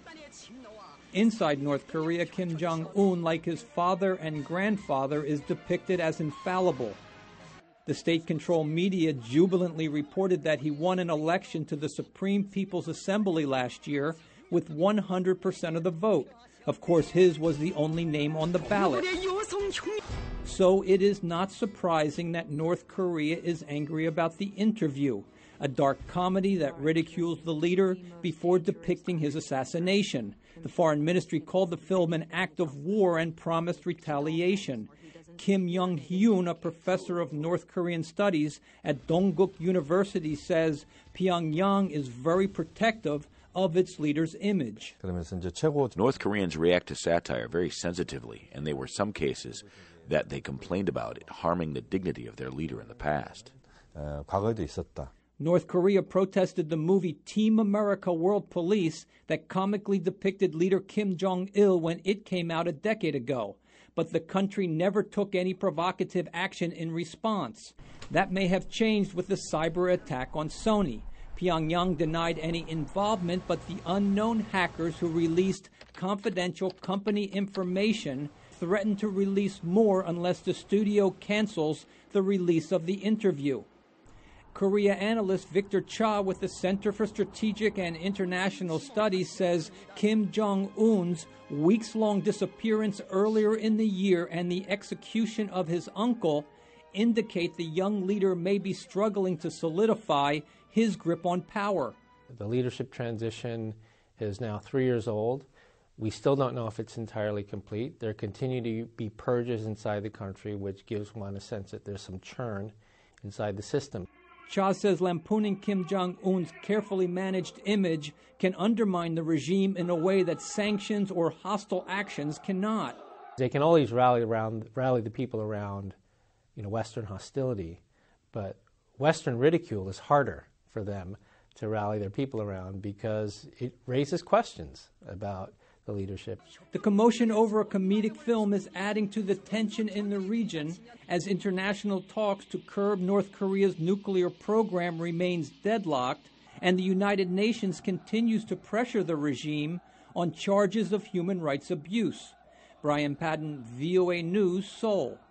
Inside North Korea, Kim Jong-un, like his father and grandfather, is depicted as infallible. The state-controlled media jubilantly reported that he won an election to the Supreme People's Assembly last year with 100% of the vote. Of course, his was the only name on the ballot. So it is not surprising that North Korea is angry about the interview, a dark comedy that ridicules the leader before depicting his assassination. The foreign ministry called the film an act of war and promised retaliation. Kim Young-hyun, a professor of North Korean studies at Dongguk University, says Pyongyang is very protective of its leader's image. North Koreans react to satire very sensitively, and there were some cases that they complained about it harming the dignity of their leader in the past. North Korea protested the movie Team America World Police that comically depicted leader Kim Jong-il when it came out a decade ago. But the country never took any provocative action in response. That may have changed with the cyber attack on Sony. Pyongyang denied any involvement, but the unknown hackers who released confidential company information threatened to release more unless the studio cancels the release of the interview. Korea analyst Victor Cha with the Center for Strategic and International Studies says Kim Jong-un's weeks-long disappearance earlier in the year and the execution of his uncle indicate the young leader may be struggling to solidify his grip on power. The leadership transition is now 3 years old. We still don't know if it's entirely complete. There continue to be purges inside the country, which gives one a sense that there's some churn inside the system. Cha says lampooning Kim Jong-un's carefully managed image can undermine the regime in a way that sanctions or hostile actions cannot. They can always rally the people around, Western hostility, but Western ridicule is harder for them to rally their people around because it raises questions about the leadership. The commotion over a comedic film is adding to the tension in the region as international talks to curb North Korea's nuclear program remains deadlocked and the United Nations continues to pressure the regime on charges of human rights abuse. Brian Padden, VOA News, Seoul.